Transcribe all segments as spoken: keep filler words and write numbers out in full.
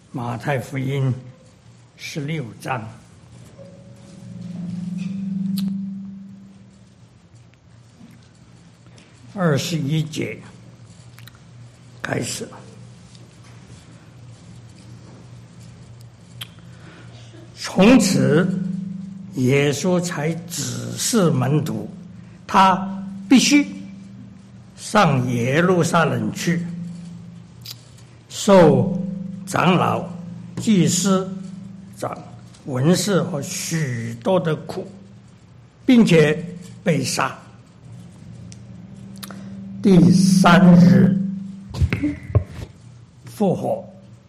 马太福音十六章二十一节开始。从此，耶稣才指示门徒，他必须上耶路撒冷去，受长老、祭司长、文士和许多的苦，并且被杀。第三日复活。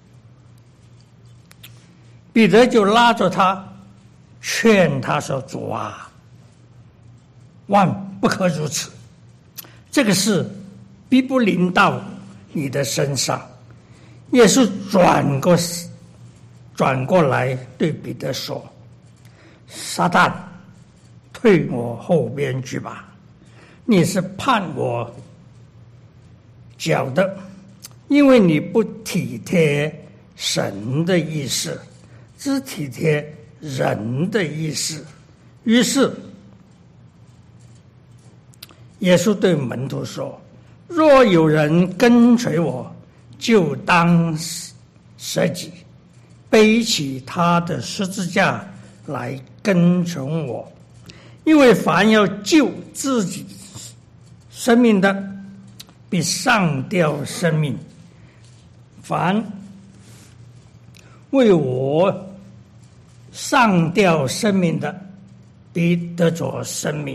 彼得就拉着他，劝他说：“主啊，万不可如此！这个事必不临到你的身上。”耶稣转过转过来对彼得说：“撒旦，退我后边去吧！你是绊我脚的，因为你不体贴神的意思，只体贴人的意思。”于是耶稣对门徒说：“若有人跟随我，就当舍己，背起他的十字架来跟从我。因为凡要救自己生命的，必丧掉生命；凡为我丧掉生命的，必得着生命。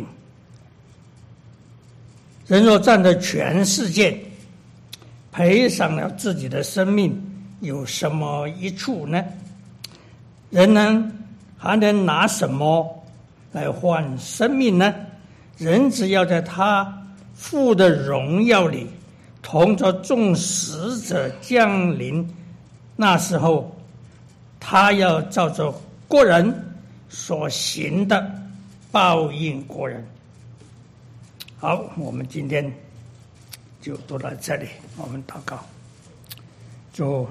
人若占了全世界，赔上了自己的生命，有什么益处呢？人能还能拿什么来换生命呢？人只要在他父的荣耀里，同着众死者降临，那时候他要照着个人所行的报应个人。好，我们今天就读到这里，我们祷告。就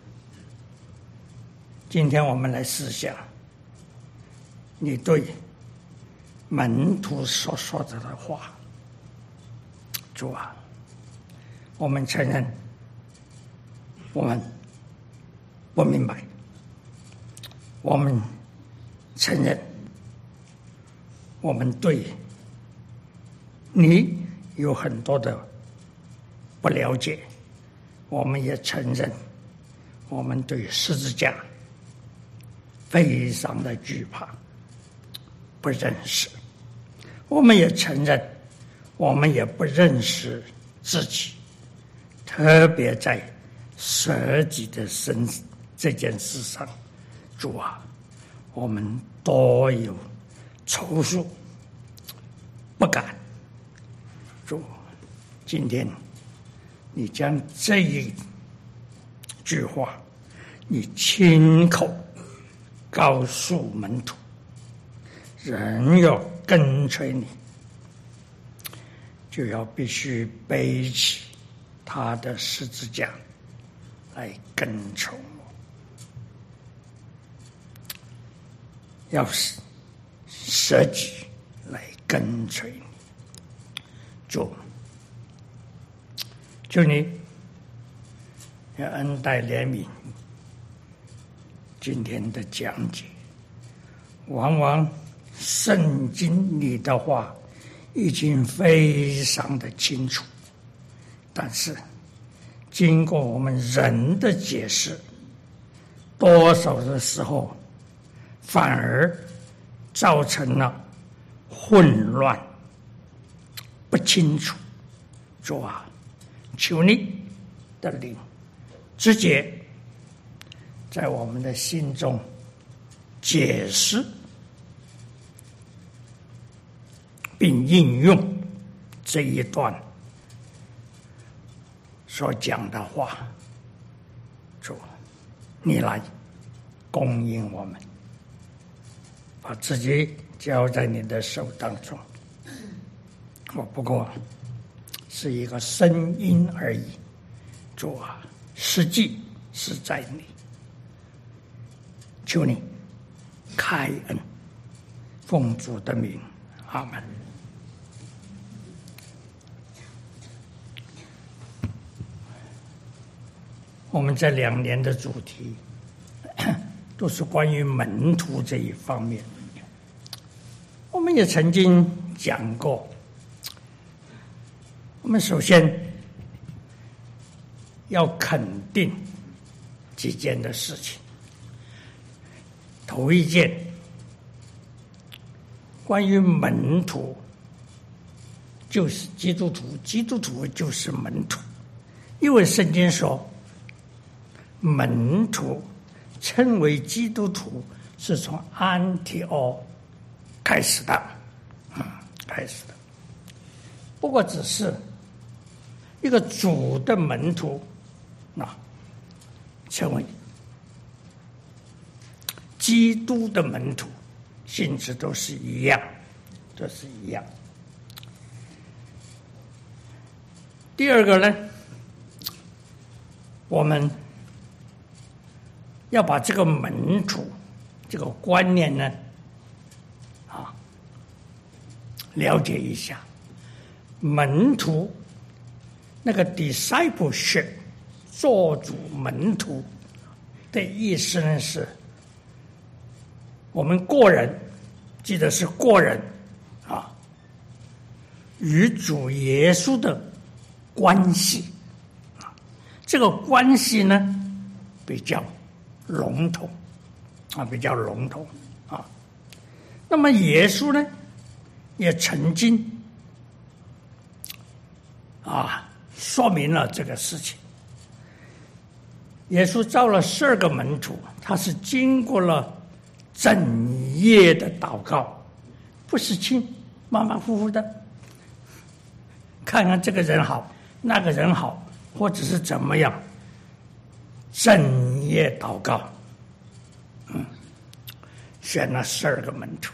今天我们来思想你对门徒所说的话。主啊，我们承认我们不明白，我们承认我们对你有很多的不了解，我们也承认我们对十字架非常的惧怕，不认识。我们也承认我们也不认识自己，特别在舍己的身这件事上，主啊，我们多有踌躇不敢。主，今天你将这一句话你亲口告诉门徒，人要跟随你，就要必须背起他的十字架来跟从我，要舍己来跟随你。主，求你要恩待怜悯今天的讲解。往往圣经里的话已经非常的清楚，但是经过我们人的解释，多少的时候反而造成了混乱不清楚。主啊，求你的灵直接在我们的心中解释并应用这一段所讲的话。主，你来供应我们，把自己交在你的手当中。我不过是一个声音而已，主啊，实际是在你。 求你开恩，奉主的名，阿们。我们这两年的主题都是关于门徒这一方面。我们也曾经讲过，我们首先要肯定几件的事情。头一件，关于门徒，就是基督徒，基督徒就是门徒，因为圣经说，门徒称为基督徒是从安提阿开始的，嗯，开始的。不过只是一个主的门徒，那称为基督的门徒，性质都是一样，都是一样。第二个呢，我们要把这个门徒这个观念呢，啊，了解一下。门徒那个 discipleship 做主门徒的意思呢，是我们个人，记得是个人啊，与主耶稣的关系啊，这个关系呢比较笼统啊，比较笼统啊。那么耶稣呢，也曾经啊说明了这个事情。耶稣招了十二个门徒，他是经过了整夜的祷告，不是轻马马虎虎的，看看这个人好，那个人好，或者是怎么样，整夜祷告，嗯，选了十二个门徒。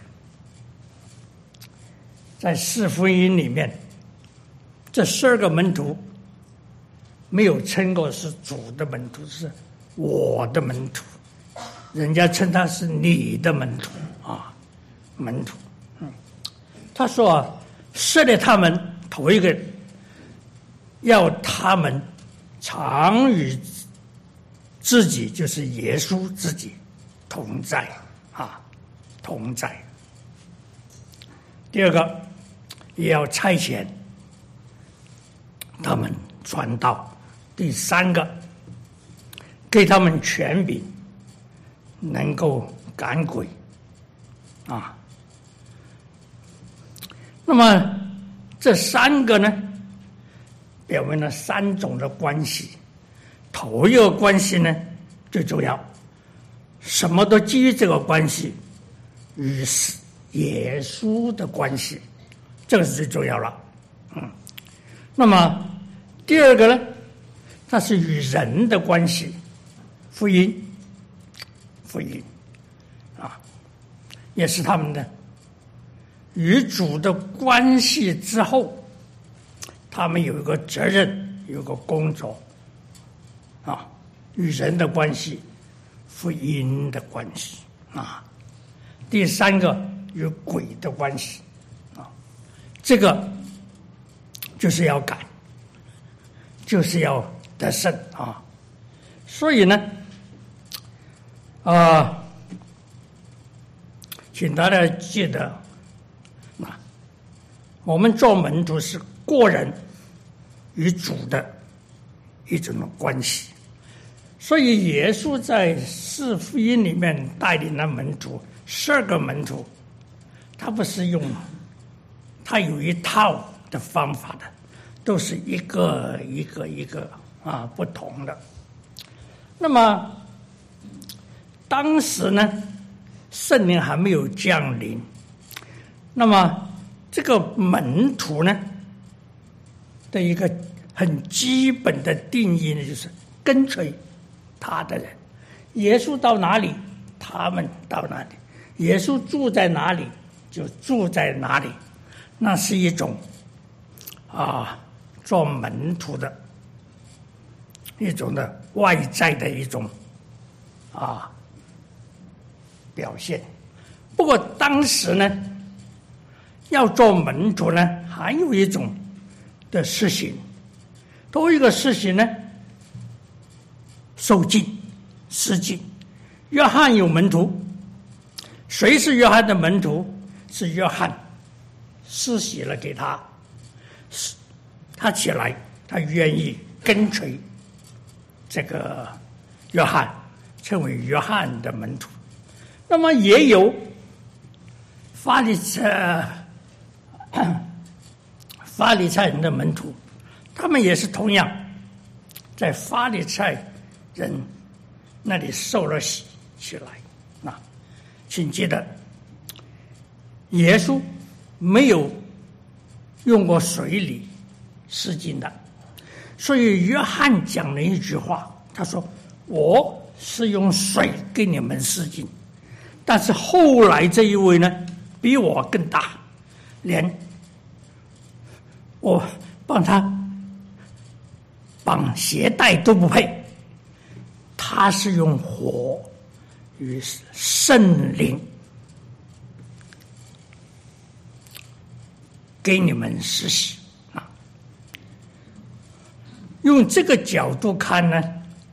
在四福音里面，这十二个门徒没有称过是主的门徒，是我的门徒，人家称他是你的门徒啊，门徒。嗯，他说啊，设立他们头一个，要他们常与自己，就是耶稣自己同在啊，同在。第二个，也要差遣他们传道。第三个，给他们权柄，能够赶鬼啊。那么这三个呢，表明了三种的关系。头一个关系呢，最重要，什么都基于这个关系，与耶稣的关系，这个是最重要了。嗯，那么第二个呢，它是与人的关系，福音，福音啊，也是他们的与主的关系之后，他们有一个责任，有一个工作啊，与人的关系，福音的关系啊。第三个与鬼的关系啊，这个就是要改，就是要得胜啊。所以呢，啊，请大家记得啊，我们做门徒是个人与主的一种关系。所以耶稣在四福音里面带领了门徒，十二个门徒，他不是用，他有一套的方法的，都是一个一个一个啊不同的。那么当时呢，圣灵还没有降临，那么这个门徒呢的一个很基本的定义呢，就是跟随他的人。耶稣到哪里，他们到哪里；耶稣住在哪里，就住在哪里。那是一种啊，做门徒的一种的外在的一种啊表现。不过当时呢，要做门徒呢，还有一种的实行，头一个实行呢，受浸施浸。约翰有门徒，谁是约翰的门徒？是约翰施洗了给他，他起来，他愿意跟随这个约翰，成为约翰的门徒。那么也有法利赛法利赛人的门徒，他们也是同样在法利赛人那里受了洗起来。那请记得，耶稣没有用过水里施浸的，所以约翰讲了一句话，他说：“我是用水给你们施浸。”但是后来这一位呢，比我更大，连我帮他绑鞋带都不配。他是用火与圣灵给你们施洗啊。用这个角度看呢，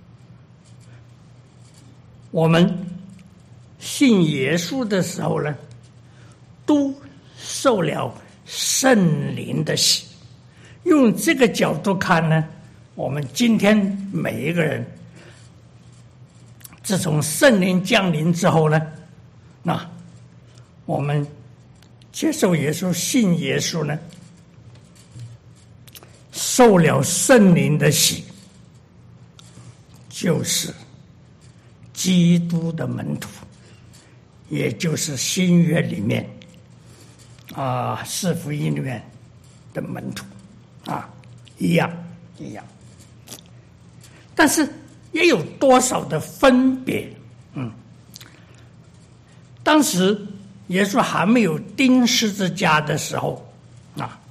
我们信耶稣的时候呢，都受了圣灵的洗。用这个角度看呢，我们今天每一个人，自从圣灵降临之后呢，那我们接受耶稣、信耶稣呢，受了圣灵的洗，就是基督的门徒，也就是新约里面啊四福音里面的门徒啊，一样一样。但是也有多少的分别？嗯，当时耶稣还没有钉十字架的时候啊，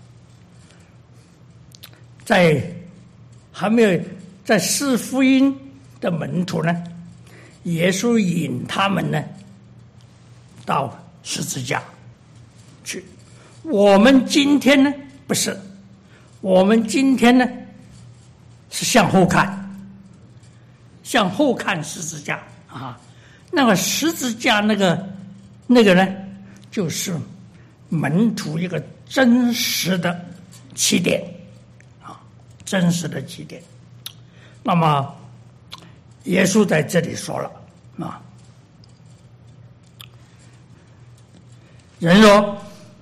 在还没有在四福音的门徒呢，耶稣引他们呢到十字架去。我们今天呢不是，我们今天呢是向后看，向后看十字架啊。那个十字架那个那个呢，就是门徒一个真实的起点啊，真实的起点。那么耶稣在这里说了啊，人说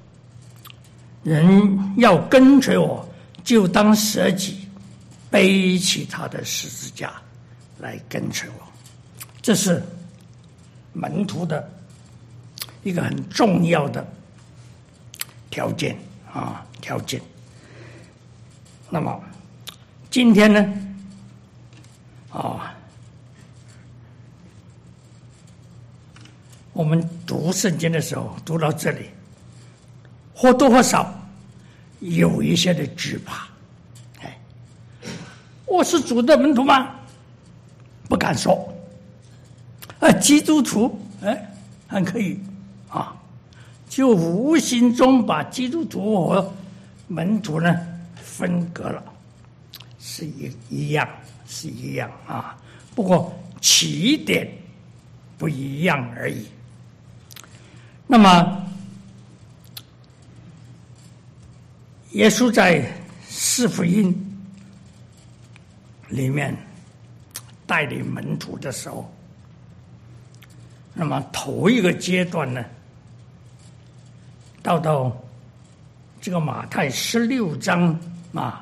人要跟随我，就当舍己，背起他的十字架来跟随我。这是门徒的一个很重要的条件啊，条件。那么今天呢，啊，我们读圣经的时候，读到这里，或多或少有一些的惧怕。哎，我是主的门徒吗？不敢说。啊，基督徒，哎，还可以啊，就无形中把基督徒和门徒呢分隔了，是一一样，是一样啊。不过起点不一样而已。那么耶稣在四福音里面带领门徒的时候，那么头一个阶段呢，到到这个马太十六章啊，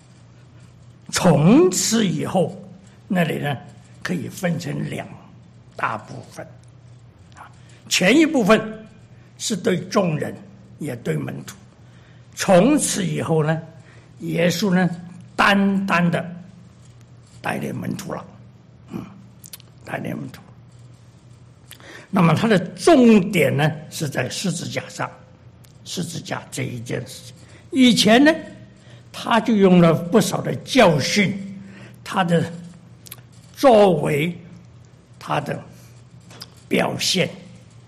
从此以后那里呢可以分成两大部分啊，前一部分是对众人也对门徒，从此以后呢，耶稣呢单单的带领门徒了，嗯，带领门徒。那么它的重点呢是在十字架上，十字架这一件事情。以前呢，他就用了不少的教训，他的作为，他的表现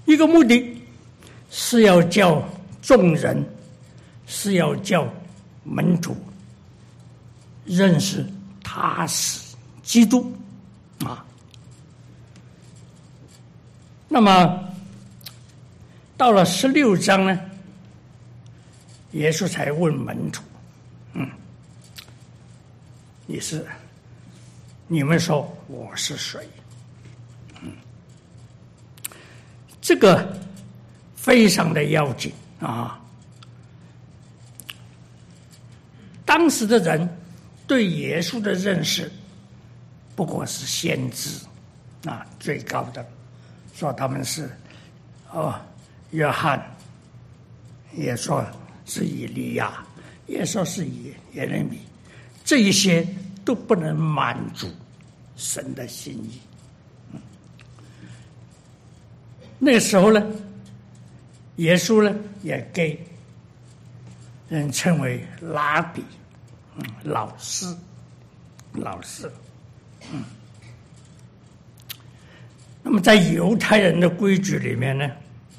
一个目的是要叫众人，是要叫门徒认识他是基督啊。那么到了十六章呢，耶稣才问门徒：“嗯，你是你们说我是谁？”嗯，这个非常的要紧啊！当时的人对耶稣的认识，不过是先知啊，最高的说他们是哦，约翰，也说是以利亚，也说是以耶利米，这一些都不能满足神的心意。嗯，那个时候呢，耶稣呢也给人称为拉比，嗯，老师，老师，嗯。那么在犹太人的规矩里面呢，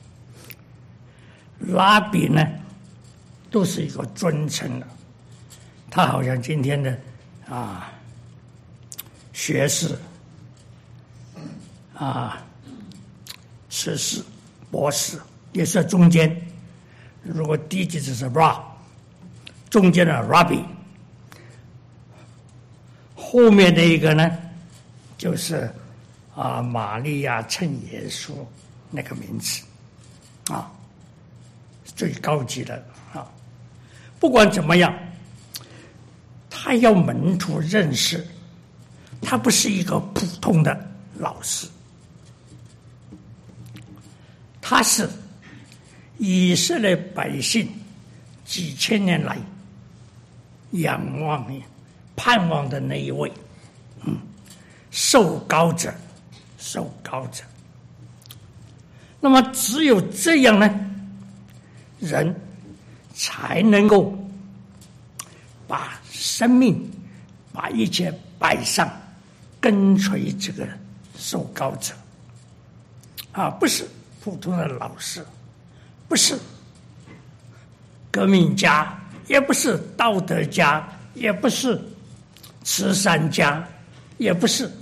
拉比呢都是一个尊称的，他好像今天的啊学士啊学士博士也是在中间，如果第一句就是 Rab， 中间的 Rabbi， 后面的一个呢就是啊，玛利亚称耶稣那个名字，啊，最高级的啊。不管怎么样，他要门徒认识，他不是一个普通的老师，他是以色列百姓几千年来仰望、盼望的那一位，嗯，受膏者。受膏者，那么只有这样呢，人才能够把生命、把一切摆上，跟随这个受膏者。啊，不是普通的老师，不是革命家，也不是道德家，也不是慈善家，也不是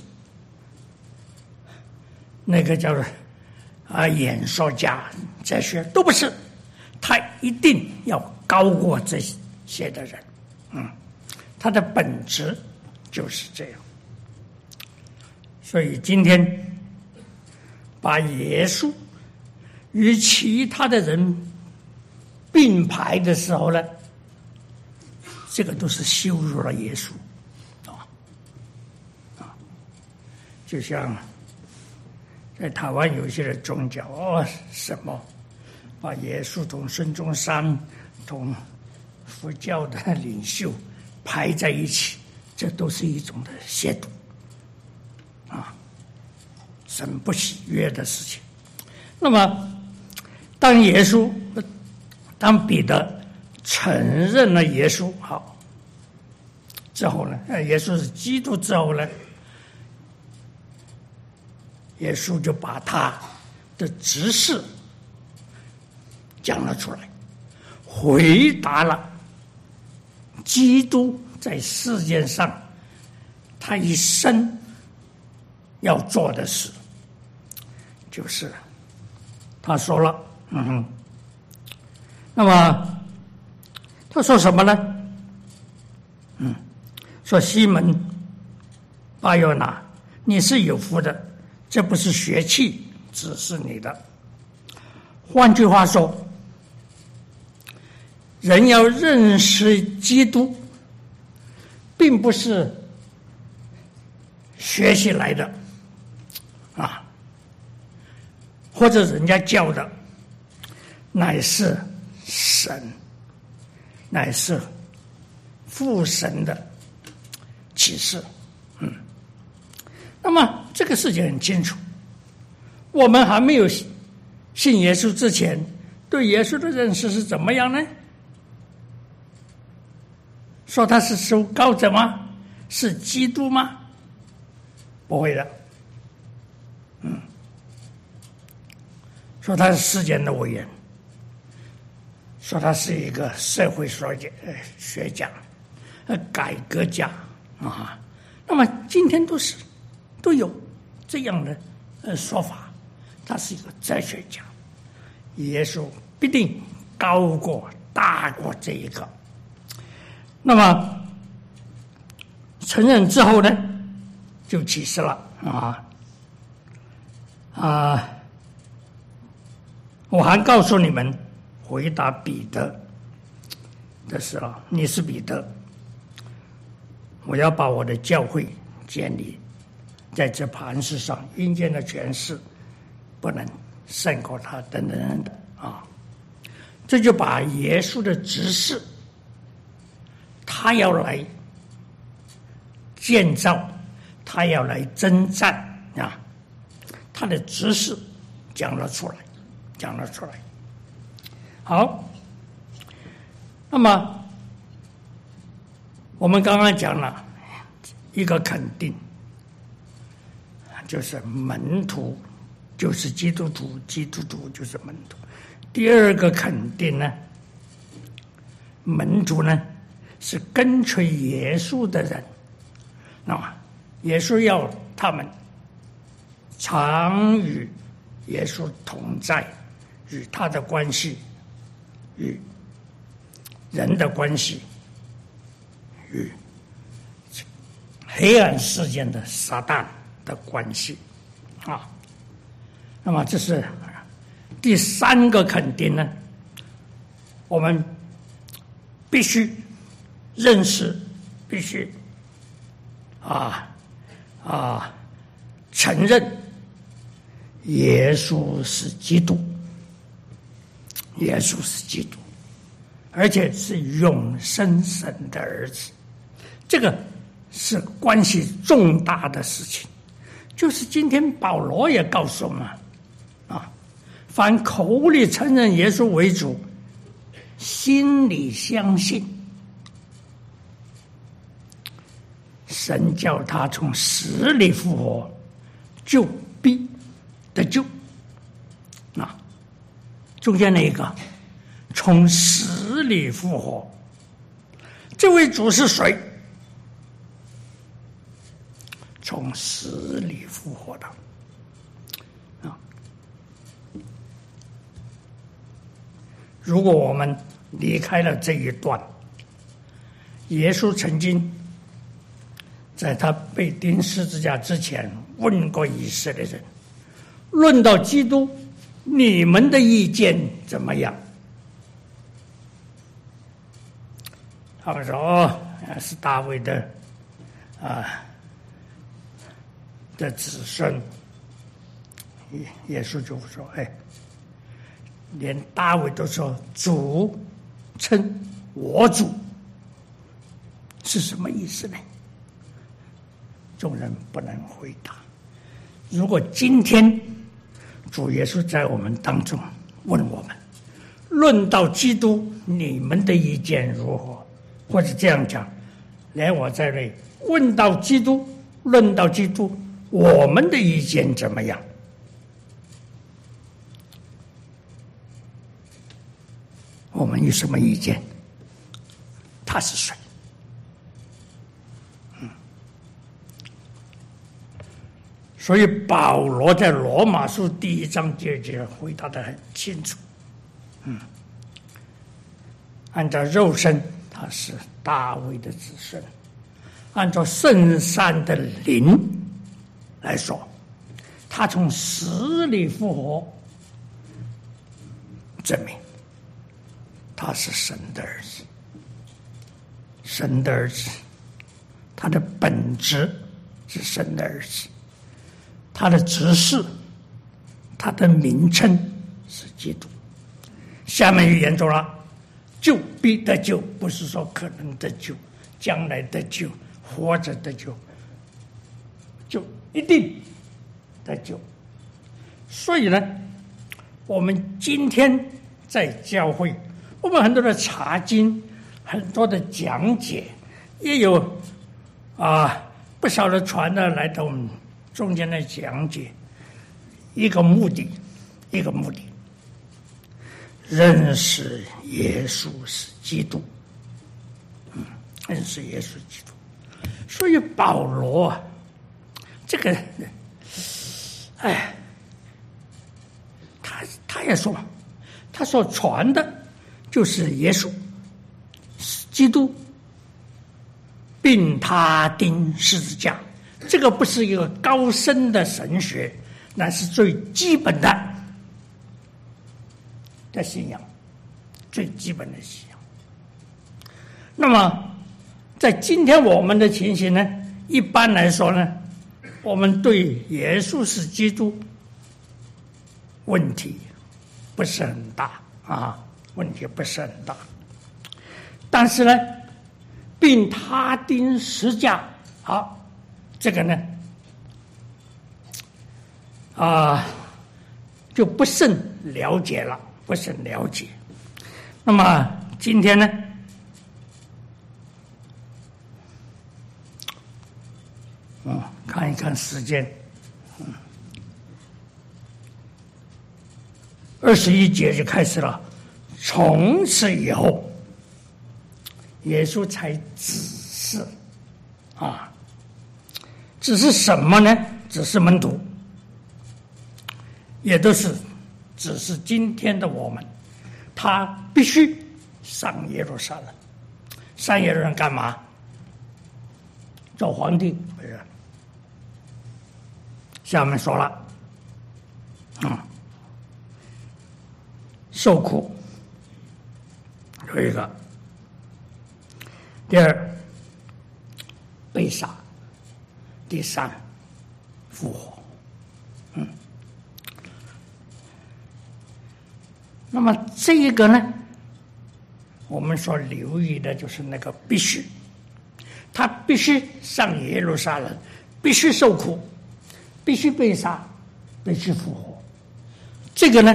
那个叫做啊演说家、哲学，都不是，他一定要高过这些的人，嗯，他的本质就是这样。所以今天把耶稣与其他的人并排的时候呢，这个都是羞辱了耶稣啊啊！就像在台湾有一些的宗教哦，什么把耶稣同孙中山同佛教的领袖排在一起，这都是一种的亵渎啊，神不喜悦的事情。那么当耶稣当彼得承认了耶稣好之后呢，耶稣是基督之后呢，耶稣就把他的职事讲了出来，回答了基督在世界上他一生要做的事，就是他说了，嗯哼，那么他说什么呢？嗯，说西门巴约拿，你是有福的，这不是血气指示你的。换句话说，人要认识基督，并不是学习来的啊，或者人家教的，乃是神，乃是父神的启示。嗯，那么这个事情很清楚，我们还没有信耶稣之前，对耶稣的认识是怎么样呢？说他是受膏者吗？是基督吗？不会的。嗯， 说他是世间的伟人，说他是一个社会学家、学家、呃改革家啊。那么今天都是都有这样的呃说法，他是一个哲学家。耶稣必定高过、大过这一个。那么承认之后呢，就启示了啊啊！我还告诉你们，回答彼得的时候，你是彼得，我要把我的教会建立在这磐石上，阴间的权势不能胜过他，等等等等啊！这就把耶稣的指示，他要来建造，他要来征战啊，他的指示讲了出来，讲了出来。好，那么我们刚刚讲了一个肯定，就是门徒就是基督徒，基督徒就是门徒。第二个肯定呢，门徒呢是跟随耶稣的人，那么耶稣要他们常与耶稣同在，与他的关系，与人的关系，与黑暗世界的撒旦的关系啊。那么这是第三个肯定呢，我们必须认识，必须啊啊承认耶稣是基督，耶稣是基督，而且是永生神的儿子。这个是关系重大的事情，就是今天保罗也告诉我们啊，凡口里承认耶稣为主，心里相信神叫他从死里复活，就必得救。啊，中间那一个从死里复活，这位主是谁？从死里复活的啊！如果我们离开了这一段，耶稣曾经在他被钉十字架之前问过以色列人，论到基督，你们的意见怎么样？他们说哦，是大卫的啊的子孙。耶稣就说，哎，连大卫都说主称我主，是什么意思呢？众人不能回答。如果今天主耶稣在我们当中问我们，论到基督，你们的意见如何？或者这样讲，连我在内，问到基督，论到基督，我们的意见怎么样？我们有什么意见？他是谁？嗯，所以保罗在罗马书第一章第二节回答得很清楚。嗯，按照肉身，他是大卫的子孙；按照圣善的灵来说，他从死里复活，证明他是神的儿子。神的儿子，他的本质是神的儿子，他的职事，他的名称是基督。下面又严重了，救必得救，不是说可能得救，将来得救，活着得救，就一定得救。所以呢，我们今天在教会，我们很多的查经，很多的讲解，也有啊不少的传的来到我们中间的讲解，一个目的，一个目的认识耶稣是基督，嗯，认识耶稣是基督。所以保罗啊，这个，哎，他他也说，他所传的就是耶稣，基督，并他钉十字架。这个不是一个高深的神学，那是最基本的的信仰，最基本的信仰。那么，在今天我们的情形呢，一般来说呢，我们对耶稣是基督问题不是很大啊，问题不是很大。但是呢，并他钉十字架，好。这个呢，啊，就不甚了解了，不甚了解。那么今天呢，嗯，看一看时间，嗯，二十一节就开始了。从此以后，耶稣才指示啊。只是什么呢？只是门徒，也都是只是今天的我们，他必须上耶路撒冷。上耶路撒冷干嘛？做皇帝不是？下面说了，嗯，受苦有一个，第二被杀。第三，复活，嗯，那么这一个呢，我们所留意的就是那个必须，他必须上耶路撒冷，必须受苦，必须被杀，必须复活，这个呢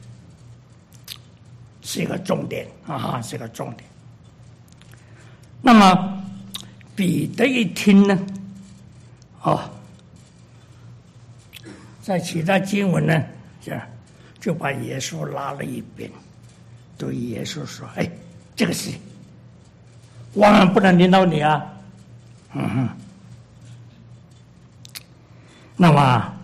是一个重点啊，是一个重点。那么彼得一听呢？哦，在其他经文呢，就把耶稣拉了一边，对耶稣说：“哎，这个事万万不能临到你啊！”嗯哼。那么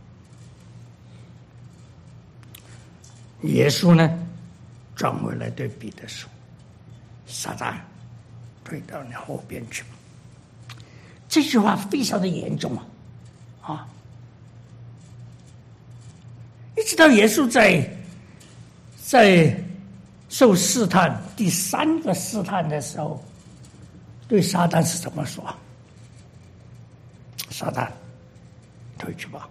耶稣呢，转回来对彼得说：“撒旦，退到你后边去吧。”这句话非常的严重啊！啊，一直到耶稣在在受试探第三个试探的时候，对撒旦是怎么说？撒旦，退去吧，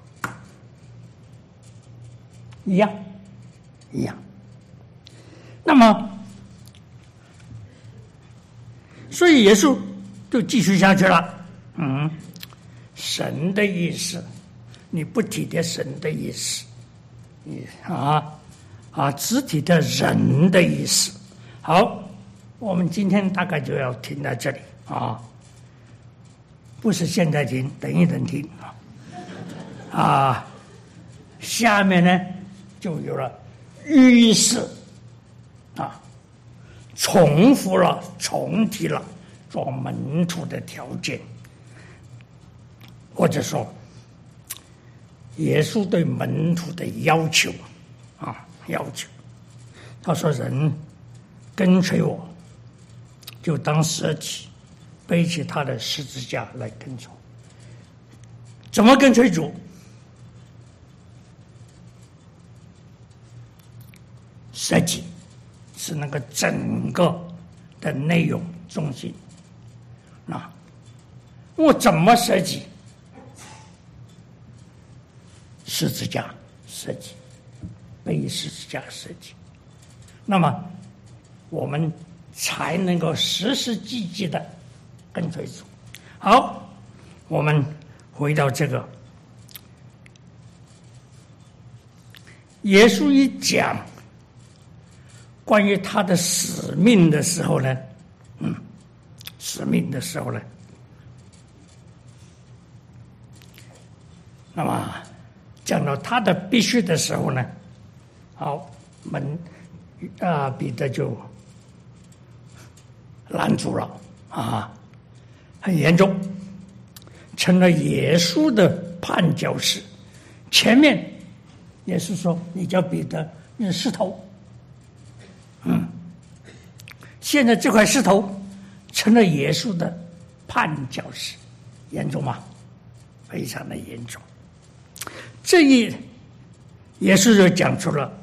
一样，一样。那么，所以耶稣就继续下去了。嗯，神的意思，你不体贴神的意思，你啊啊，只体贴人的意思。好，我们今天大概就要停在这里啊，不是现在停，等一等停啊。啊，下面呢就有了预示啊，重复了，重提了做门徒的条件。或者说，耶稣对门徒的要求啊，要求，他说：“人跟随我，就当舍己，背起他的十字架来跟从。”怎么跟随主？舍己是那个整个的内容中心。那我怎么舍己？十字架设计，背十字架设计，那么我们才能够实实际际的跟随主。好，我们回到这个，耶稣一讲关于他的使命的时候呢，嗯，使命的时候呢，那么讲到他的必须的时候呢，好，门啊，彼得就拦住了啊，很严重，成了耶稣的绊脚石。前面也是说你叫彼得，你是石头，嗯，现在这块石头成了耶稣的绊脚石，严重吗？非常的严重。这一耶稣就讲出了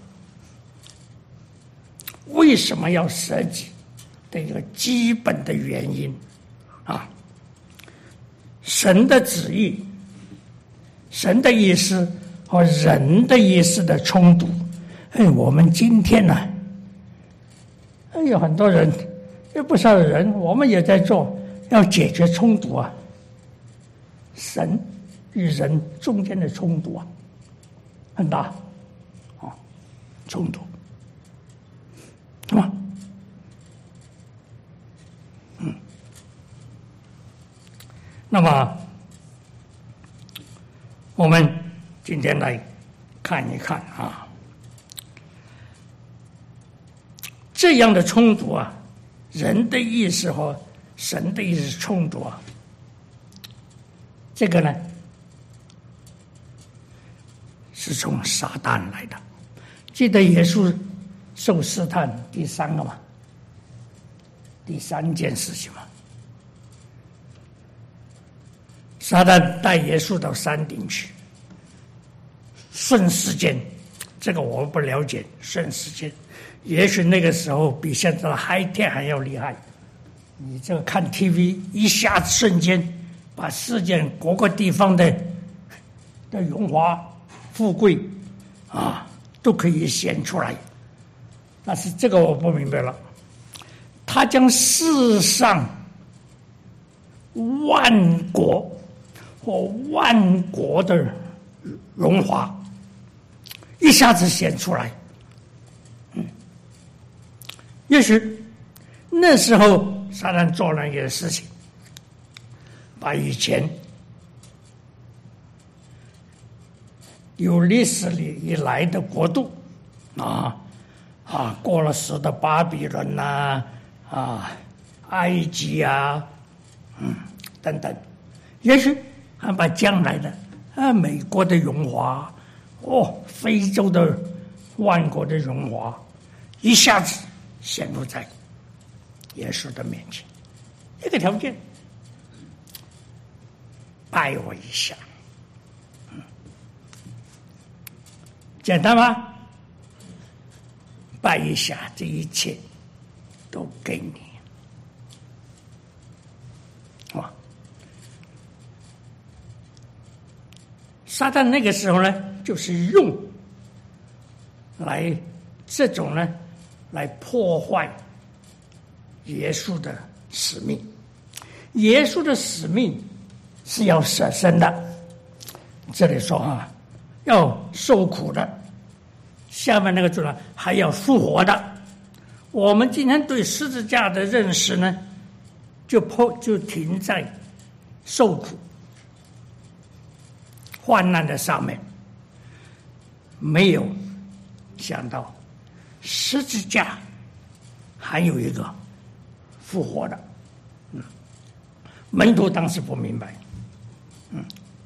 为什么要舍己的一个基本的原因啊，神的旨意、神的意思和人的意思的冲突。哎，我们今天呢、啊，有很多人，有不少人，我们也在做，要解决冲突啊，神与人中间的冲突啊，很大啊，冲突，是吧？嗯，那么我们今天来看一看啊，这样的冲突啊，人的意识和神的意识冲突啊，这个呢是从撒旦来的。记得耶稣受试探第三个嘛，第三件事情嘛，撒旦带耶稣到山顶去，瞬时间，这个我不了解，瞬时间，也许那个时候比现在的嗨天还要厉害。你这个看 T V， 一下子瞬间把世界各个地方的的荣华富贵啊都可以显出来。但是这个我不明白了，他将世上万国或万国的荣华一下子显出来，嗯，也许那时候撒旦做了一件事情，把以前有历史里以来的国度啊啊，过了时的巴比伦呐 啊, 啊，埃及啊，嗯等等，也许还把将来的啊美国的荣华，哦，非洲的万国的荣华，一下子显露在耶稣的面前。一个条件，拜我一下，嗯，简单吗？拜一下，这一切都给你，啊！撒旦那个时候呢，就是用来这种呢，来破坏耶稣的使命。耶稣的使命是要舍身的，这里说啊，要受苦的。下面那个字呢，还要复活的。我们今天对十字架的认识呢，就破就停在受苦、患难的上面，没有想到十字架还有一个复活的。嗯，门徒当时不明白。嗯，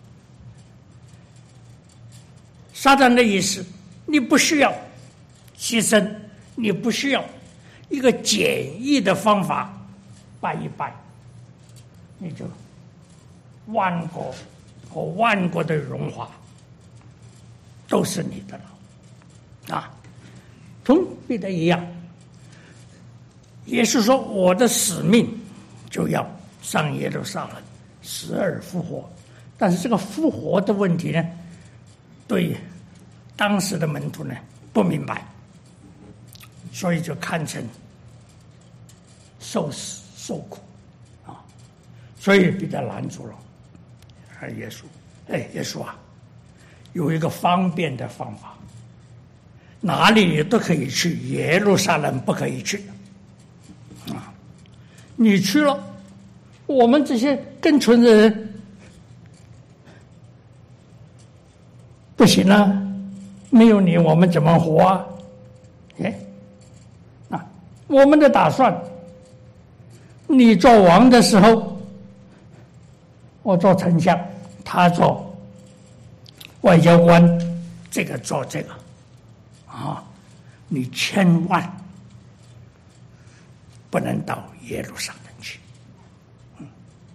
撒旦的意思，你不需要牺牲，你不需要一个简易的方法拜一拜，你就万国和万国的荣华都是你的了啊！同彼得一样，耶稣说我的使命就要上耶路撒冷，死而复活。但是这个复活的问题呢，对当时的门徒呢不明白，所以就看成受死受苦啊，所以彼得拦住了。而耶稣，哎，耶稣啊，有一个方便的方法，哪里你都可以去，耶路撒冷不可以去啊！你去了，我们这些跟从的人不行啊，没有你我们怎么活啊？哎， 我们的打算，你做王的时候，我做丞相，他做外交官，这个做这个，啊，你千万不能到耶路撒冷去。嗯，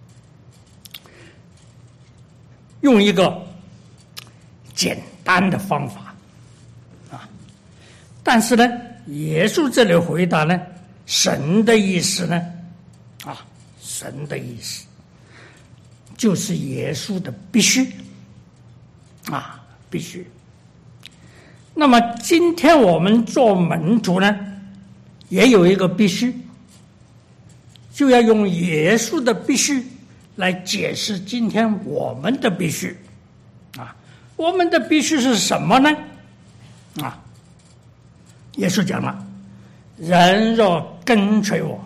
用一个简单的方法啊，但是呢，耶稣这里回答呢，神的意思呢，啊，神的意思就是耶稣的必须啊，必须。那么今天我们做门徒呢，也有一个必须，就要用耶稣的必须来解释今天我们的必须啊。我们的必须是什么呢？啊，耶稣讲了，人若跟随我，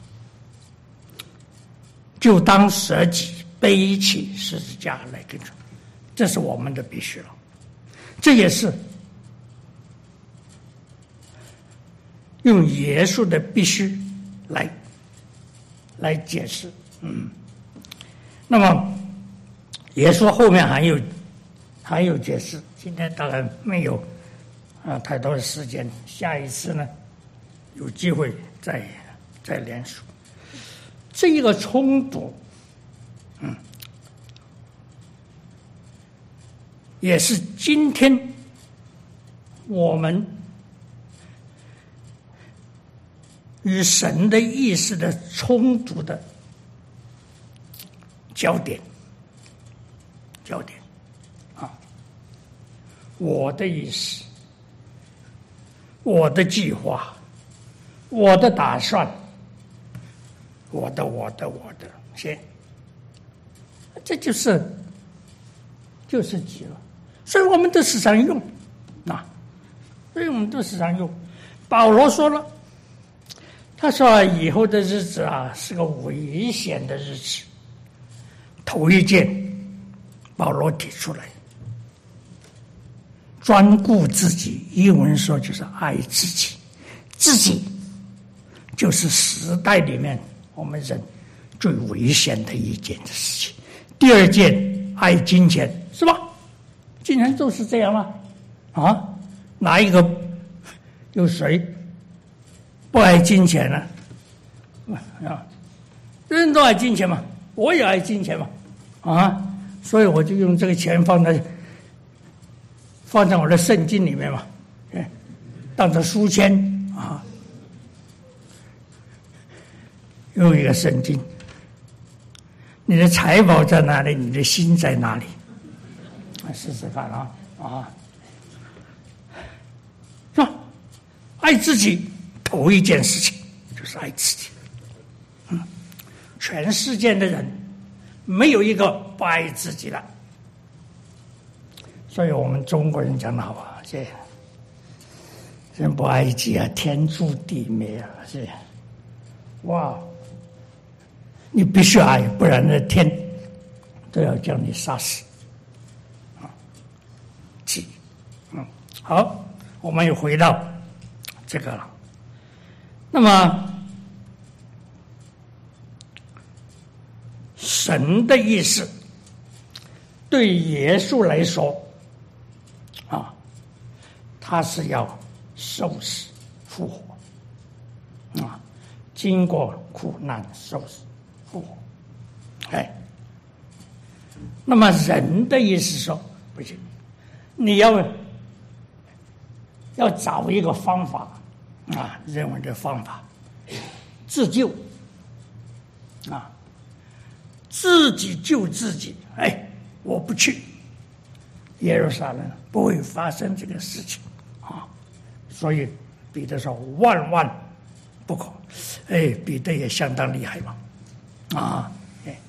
就当舍己，背起十字架来跟随，这是我们的必须了。这也是用耶稣的必须来来解释。嗯，那么耶稣后面还有还有解释，今天当然没有啊太多的时间，下一次呢有机会再再连述。这一个冲突，嗯，也是今天我们与神的意识的冲突的焦点，焦点啊！我的意思，我的计划，我的打算，我的，我的，我的，先，这就是就是急了。所以我们都时常用啊，所以我们都时常用。保罗说了。他说：“以后的日子啊，是个危险的日子。”头一件，保罗提出来，专顾自己，英文说就是爱自己，自己就是时代里面我们人最危险的一件的事情。第二件，爱金钱，是吧？金钱就是这样吗？啊，哪一个有谁不爱金钱呢？啊，人人都爱金钱嘛，我也爱金钱嘛，啊，所以我就用这个钱放在放在我的圣经里面嘛，哎，当成书签啊，用一个圣经。你的财宝在哪里？你的心在哪里？试试看啊啊！是吧？爱自己。头一件事情就是爱自己，嗯，全世界的人没有一个不爱自己的，所以我们中国人讲的好啊，这人不爱己啊，天诛地灭啊，这哇，你必须爱，不然那天都要将你杀死啊！己，嗯，好，我们又回到这个了。那么，神的意思对耶稣来说，啊，他是要受死复活，啊，经过苦难受死复活，哎，那么人的意思说不行，你要要找一个方法。啊，认为这方法自救啊，自己救自己。哎，我不去耶路撒冷，不会发生这个事情啊。所以彼得说万万不可。哎，彼得也相当厉害嘛，啊，哎。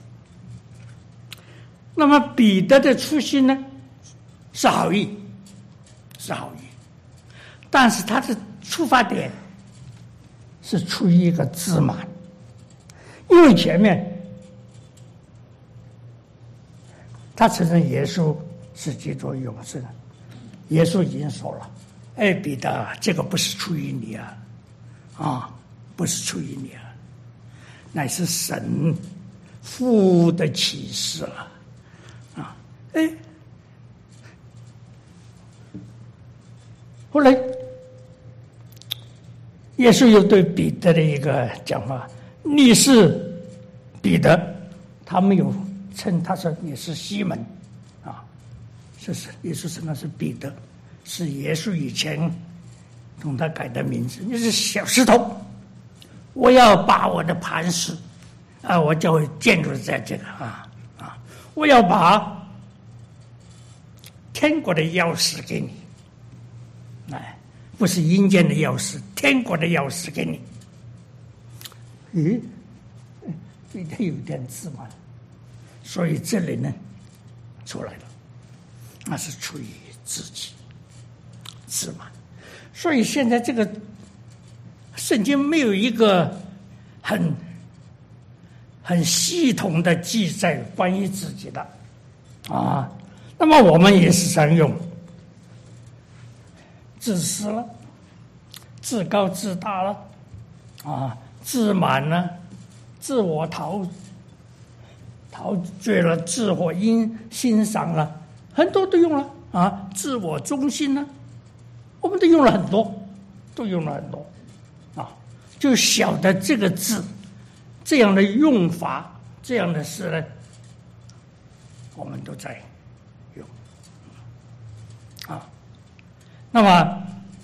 那么彼得的初心呢，是好意，是好意，但是他的出发点是出于一个自满，因为前面他承认耶稣是基督永生，耶稣已经说了：“哎，彼得，这个不是出于你啊，啊， 不是出于你啊，乃是神父的启示了啊！哎，后来耶稣又对彼得的一个讲话：“你是彼得。”他没有称他说你是西门啊，这是耶稣称他是彼得，是耶稣以前同他改的名字。你是小石头，我要把我的磐石啊，我就会建筑在这个啊啊，我要把天国的钥匙给你，哎，不是阴间的钥匙，天国的钥匙给你。咦，彼得有点自满，所以这里呢出来了，那是出于自己自满。所以现在这个圣经没有一个很很系统的记载关于自己的啊，那么我们也时常用自私了，自高自大了啊，自满了，自我陶陶醉了，自我欣欣赏了，很多都用了啊，自我中心呢，我们都用了很多，都用了很多啊，就晓得这个字这样的用法，这样的事呢，我们都在用啊。那么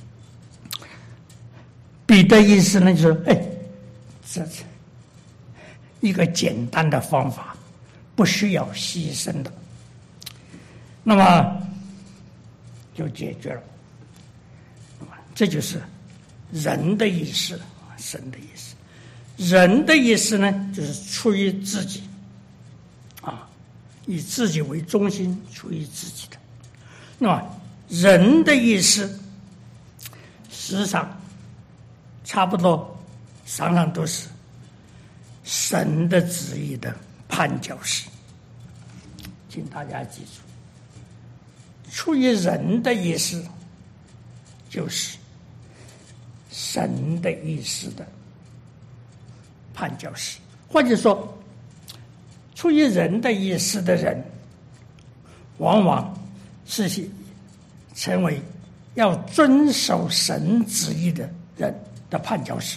彼得意思呢，就是哎，这是一个简单的方法，不需要牺牲的，那么就解决了。这就是人的意思，神的意思。人的意思呢，就是出于自己啊，以自己为中心，出于自己的。那么人的意思，实际上差不多常常都是神的旨意的绊脚石，请大家记住，出于人的意思就是神的意思的绊脚石，或者说出于人的意思的人，往往是成为要遵守神旨意的人的绊脚石。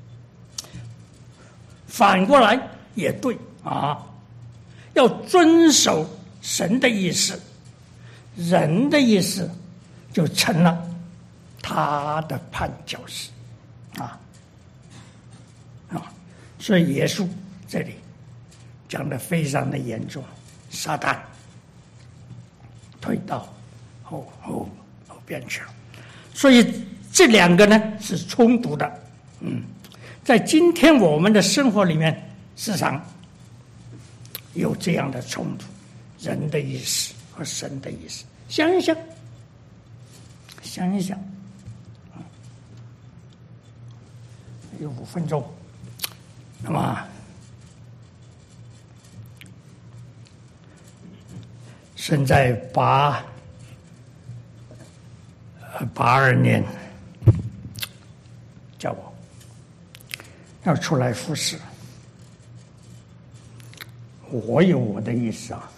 反过来也对啊，要遵守神的意思，人的意思就成了他的绊脚石啊啊！所以耶稣这里讲得非常的严重，撒旦退到后后后边去了。所以这两个呢是冲突的，嗯，在今天我们的生活里面，时常有这样的冲突，人的意思和神的意思。想一想，想一想。有五分钟，那么现在八八二年叫我要出来服侍，我有我的意思啊，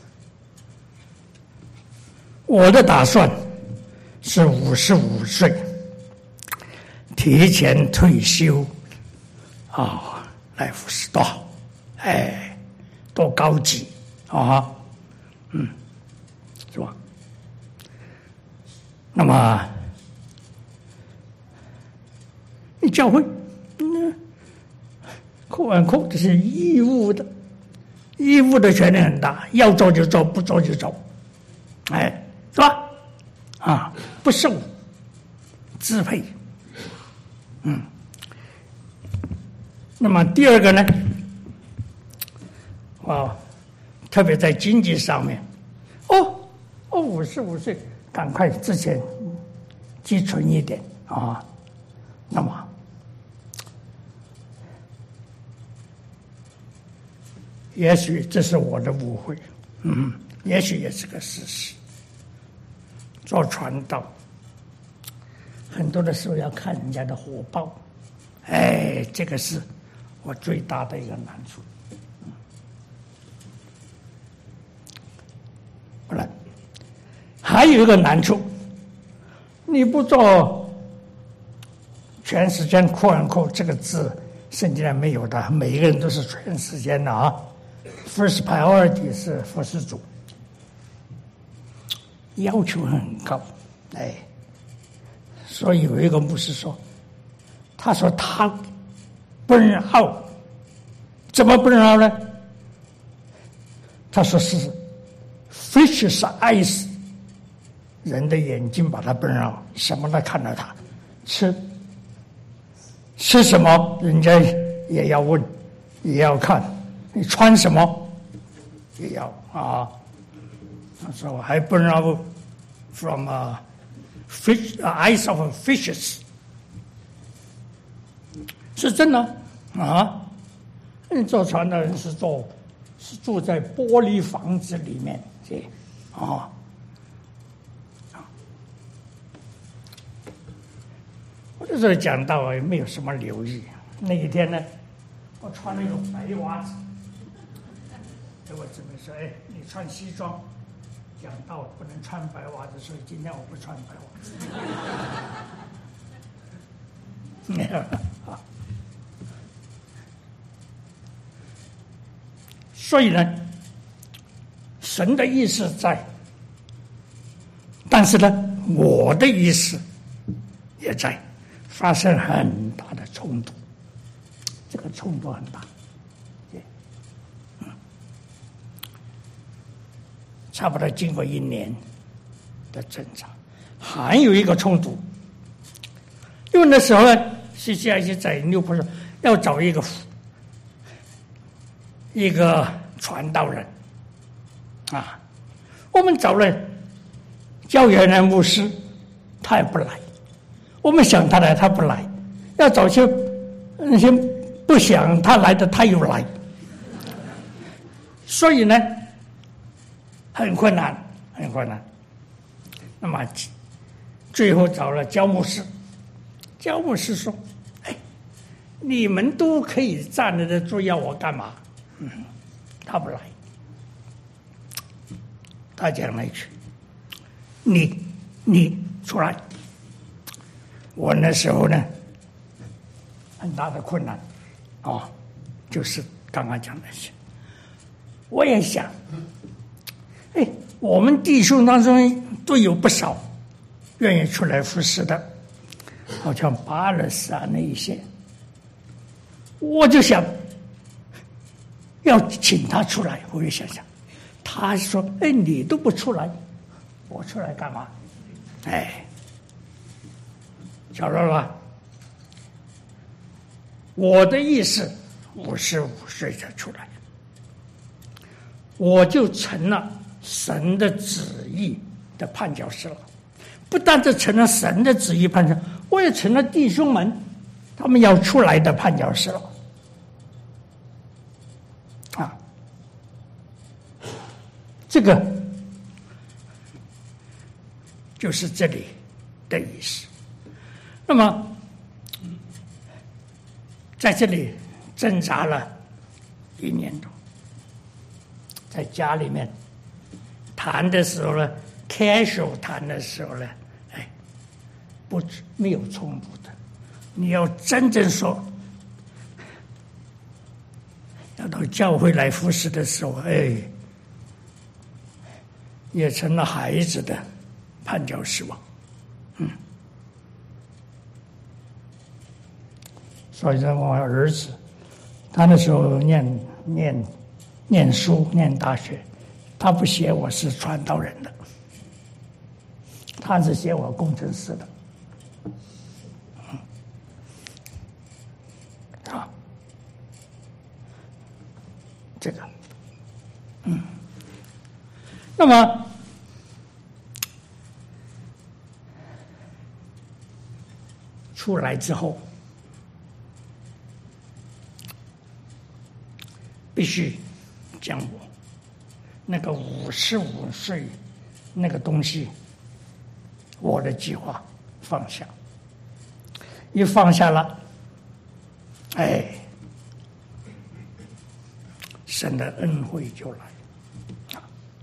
我的打算是五十五岁提前退休。啊、哦，来服侍多好，哎，多高级啊，嗯，是吧？那么，你教会，嗯，扣完扣这是义务的，义务的权利很大，要做就做，不做就走，哎，是吧？啊，不受支配，嗯。那么第二个呢，啊，特别在经济上面，哦哦，五十五岁，赶快之前积存一点啊。那么，也许这是我的误会，嗯，也许也是个事实。做传道，很多的时候要看人家的火爆。 哎，这个是我最大的一个难处。不然，还有一个难处，你不做全时间扩安扩这个字，圣经上没有的，每一个人都是全时间的啊。First priority 是服侍主，要求很高，哎，所以有一个牧师说，他说他burn out，怎么burn out呢？他说是 fish's eyes， 人的眼睛把他burn out，什么都看到他，吃吃什么人家也要问，也要看，你穿什么也要啊。他说还burn out from a fish eyes of fishes， 是真的啊。你坐船的人是坐是住在玻璃房子里面，是啊。我那时候讲到也没有什么留意。那一天呢，我穿了一个白袜子，给我姊妹说：“哎，你穿西装。”讲到不能穿白袜子，所以今天我不穿白袜子。所以呢，神的意思在，但是呢，我的意思也在，发生很大的冲突，这个冲突很大。差不多经过一年的挣扎，还有一个冲突，因为那时候呢，C C I C在纽约要找一个一个传道人啊，我们找了教员人牧师，他也不来，我们想他来他不来，要找些那些不想他来的他又来，所以呢很困难，很困难。那么最后找了焦牧师，焦牧师说：“哎，你们都可以站着的做，要我干嘛？”嗯，他不来。他讲了一句：“你你出来。”我那时候呢，很大的困难，哦，就是刚刚讲那些。我也想。哎，我们弟兄当中都有不少愿意出来服侍的，好像巴勒斯啊那一些，我就想要请他出来。我就想想，他说：“哎，你都不出来，我出来干嘛？”哎，晓得了，我的意思，五十五岁才出来，我就成了神的旨意的绊脚石了。不但是成了神的旨意绊脚，我也成了弟兄们他们要出来的绊脚石了。啊，这个就是这里的意思。那么在这里挣扎了一年多，在家里面谈的时候呢 ，casual 谈的时候呢，哎，不没有冲突的。你要真正说，要到教会来服侍的时候，哎，也成了孩子的绊脚石了。嗯，所以说我儿子，他那时候念念念书念大学。他不写我是传道人的，他是写我工程师的，嗯，啊，这个，嗯，那么出来之后，必须将我那个五十五岁那个东西，我的计划放下，一放下了， 哎，神的恩惠就来了。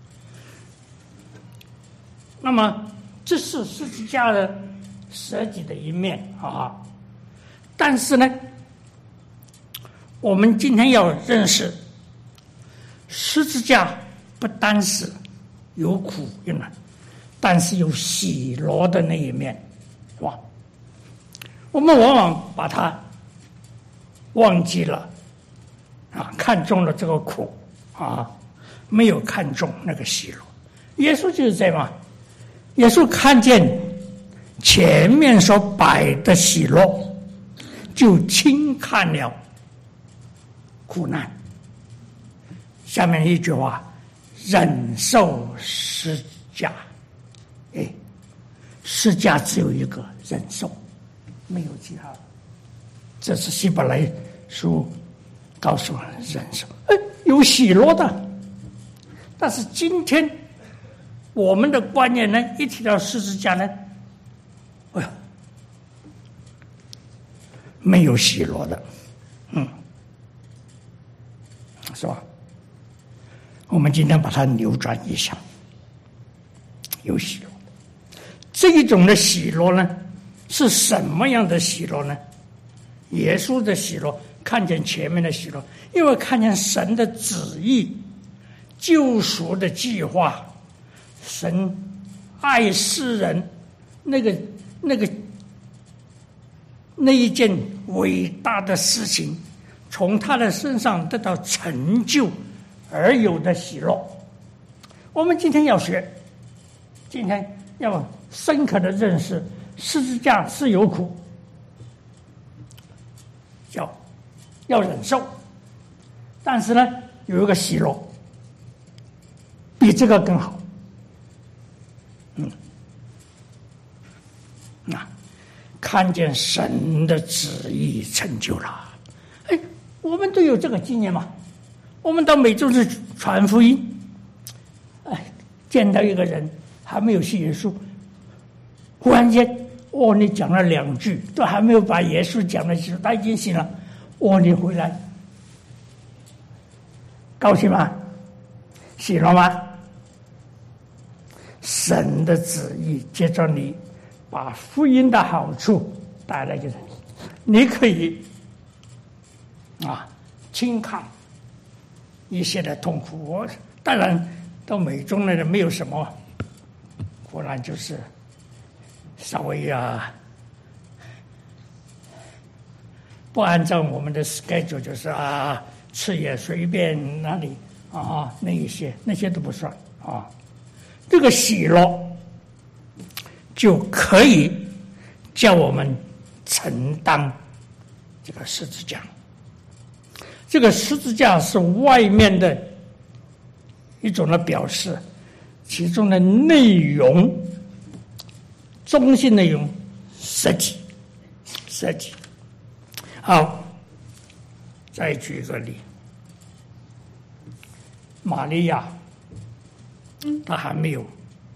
那么这是十字架的设计的一面啊，但是呢，我们今天要认识十字架不单是有苦的，但是有喜乐的那一面，是吧？我们往往把它忘记了啊，看中了这个苦啊，没有看中那个喜乐。耶稣就是这样嘛，耶稣看见前面所摆的喜乐，就轻看了苦难。下面一句话，忍受十架。哎，十架只有一个，忍受，没有其他的。这是希伯来书告诉我们忍受，哎，有喜乐的。但是今天我们的观念呢，一提到十字架呢，哎呀，没有喜乐的，嗯，是吧？我们今天把它扭转一下，有喜乐。这一种的喜乐呢，是什么样的喜乐呢？耶稣的喜乐，看见前面的喜乐，因为看见神的旨意、救赎的计划，神爱世人，那个那个那一件伟大的事情，从他的身上得到成就而有的喜乐。我们今天要学，今天要深刻的认识十字架是有苦，要要忍受，但是呢，有一个喜乐，比这个更好。嗯，那看见神的旨意成就了，哎，我们都有这个经验嘛。我们到美洲去传福音，哎，见到一个人还没有信耶稣，忽然间，哦，你讲了两句，都还没有把耶稣讲的清楚，他已经信了。哦，你回来，高兴吗？喜乐吗？神的旨意接着你把福音的好处带来给人，你可以啊轻看一些的痛苦。我当然到美中来的没有什么，果然就是稍微啊不按照我们的 schedule， 就是啊吃也随便哪里啊那一些那些都不算啊。这个喜乐就可以叫我们承担这个十字架。这个十字架是外面的一种的表示，其中的内容，中心内容，实体，实体。好，再举一个例，玛利亚。她还没有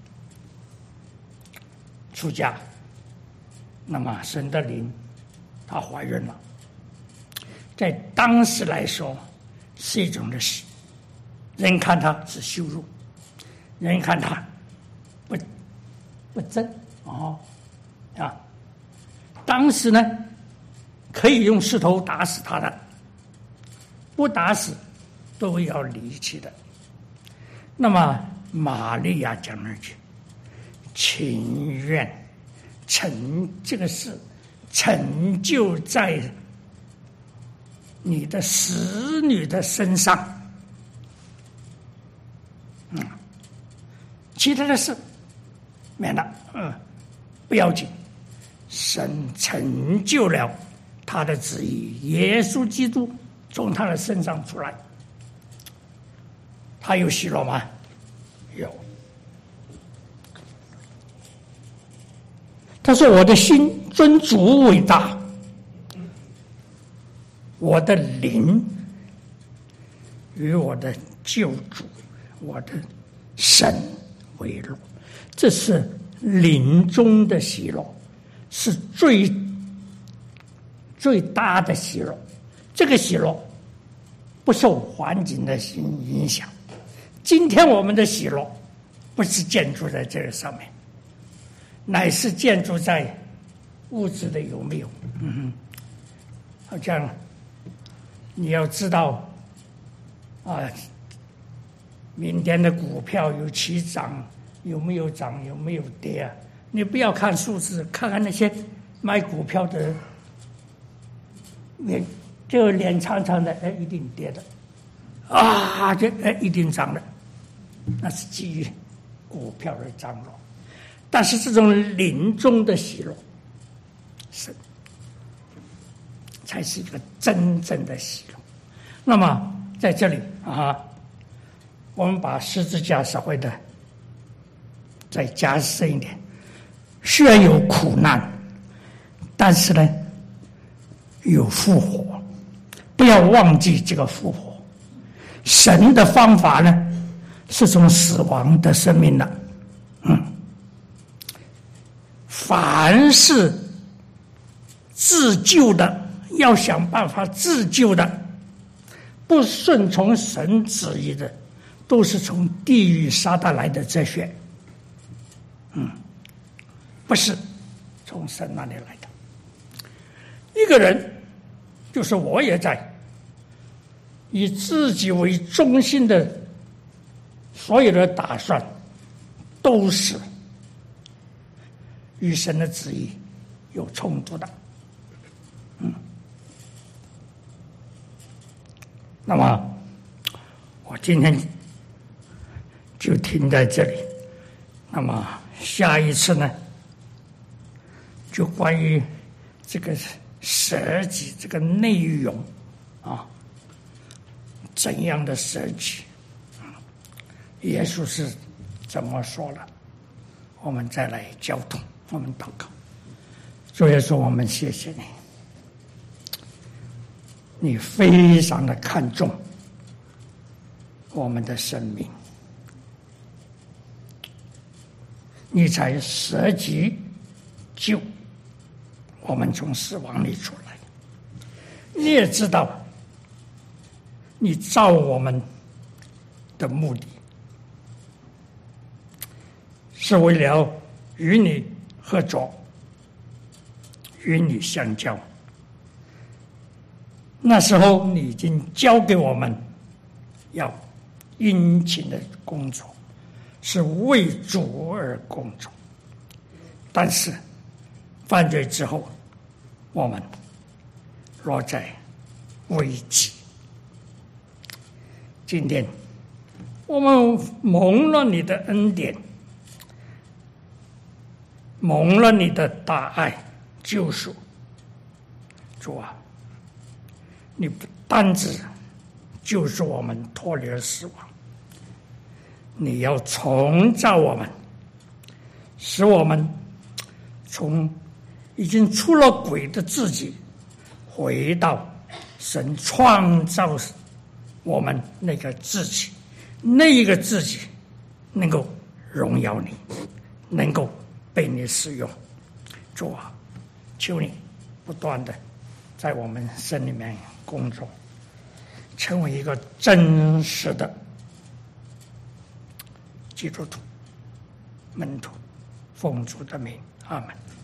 出嫁，那么神的灵，她怀孕了，在当时来说是一种的喜，人看她是羞辱，人看她不不真哦啊，当时呢可以用石头打死她的，不打死都要离弃的。那么玛利亚讲了句：“情愿成这个事成就在你的使女的身上。”嗯，其他的事免了，嗯，不要紧。神成就了他的旨意，耶稣基督从他的身上出来，他有喜乐吗？有。他说：“我的心尊主伟大，我的灵与我的救主，我的神为乐。”这是灵中的喜乐，是最最大的喜乐， 这个喜乐不受环境的影响。今天我们的喜乐不是建筑在这个上面，乃是建筑在物质的有没有。嗯，好像你要知道啊，明天的股票有起涨，有没有涨，有没有跌啊？你不要看数字，看看那些买股票的人，脸就脸长长的，哎，一定跌的，啊，这哎一定涨的，那是基于股票的涨落。但是这种临终的喜乐，是才是一个真正的喜乐。那么在这里啊，我们把十字架稍微的再加深一点。虽然有苦难，但是呢，有复活。不要忘记这个复活。神的方法呢，是从死亡的生命的。嗯，凡是自救的，要想办法自救的，不顺从神旨意的，都是从地狱撒旦来的哲学。嗯。不是从神那里来的。一个人，就是我也在，以自己为中心的所有的打算，都是与神的旨意有冲突的。嗯，那么我今天就停在这里。那么下一次呢，就关于这个舍己这个内容啊，怎样的舍己，耶稣是怎么说了？我们再来交通，我们祷告。主耶稣，我们谢谢你，你非常的看重我们的生命，你才舍己救我们从死亡里出来。你也知道，你造我们的目的是为了与你合作，与你相交。那时候你已经交给我们要殷勤的工作，是为主而工作。但是犯罪之后，我们落在危机。今天我们蒙了你的恩典，蒙了你的大爱救赎。主啊，你不单只救赎我们脱离了死亡，你要重造我们，使我们从已经出了轨的自己，回到神创造我们那个自己，那一个自己能够荣耀你，能够被你使用。主啊，求你不断的在我们身里面工作，成为一个真实的基督徒门徒，奉主的名，阿们。